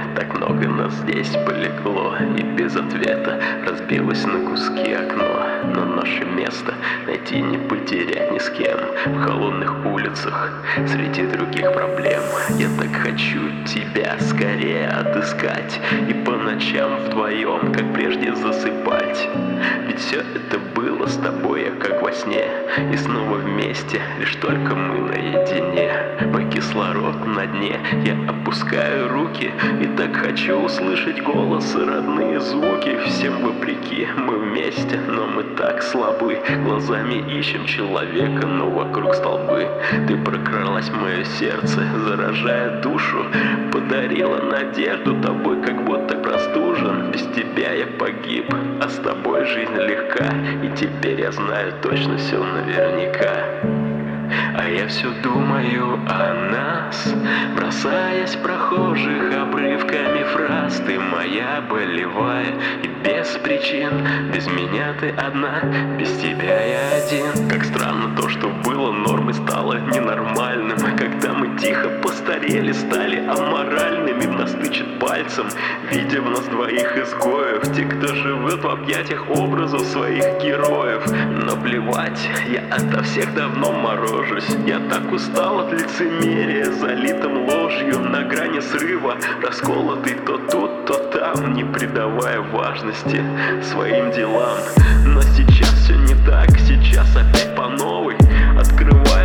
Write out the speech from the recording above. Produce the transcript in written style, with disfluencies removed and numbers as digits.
Так много нас здесь полегло, и без ответа разбилось на куски окно. Но наше место найти не потерять ни с кем в холодных улицах среди других проблем. Я так хочу тебя скорее отыскать и по ночам вдвоем, как прежде, засыпать. Ведь все это было с тобой, как во сне, и снова вместе, лишь только мы наедине. Мой кислород на дне, я опускаю руки и так хочу услышать голос и родные звуки. Всем вопреки, мы вместе, но мы так слабы. Глазами ищем человека, но вокруг столбы. Ты прокралась в мое сердце, заражая душу, подарила надежду, тобой как будто простужен. Без тебя я погиб, а с тобой жизнь легка, и теперь я знаю точно все наверняка. А я все думаю о нас, бросаясь прохожих обрывками фраз. Ты моя болевая и без причин, без меня ты одна, без тебя я один. Как странно то, что было нормой, стало ненормальным. Когда мы тихо постарели, стали аморальными. В нас тычет пальцем, видя в нас двоих изгоев, те, кто живет в объятиях образов своих героев. Но плевать, я ото всех давно морожусь. Я так устал от лицемерия, залитым ложью, на грани срыва, расколотый то тут, то там, не придавая важности своим делам. Но сейчас все не так, сейчас опять по новой, открывая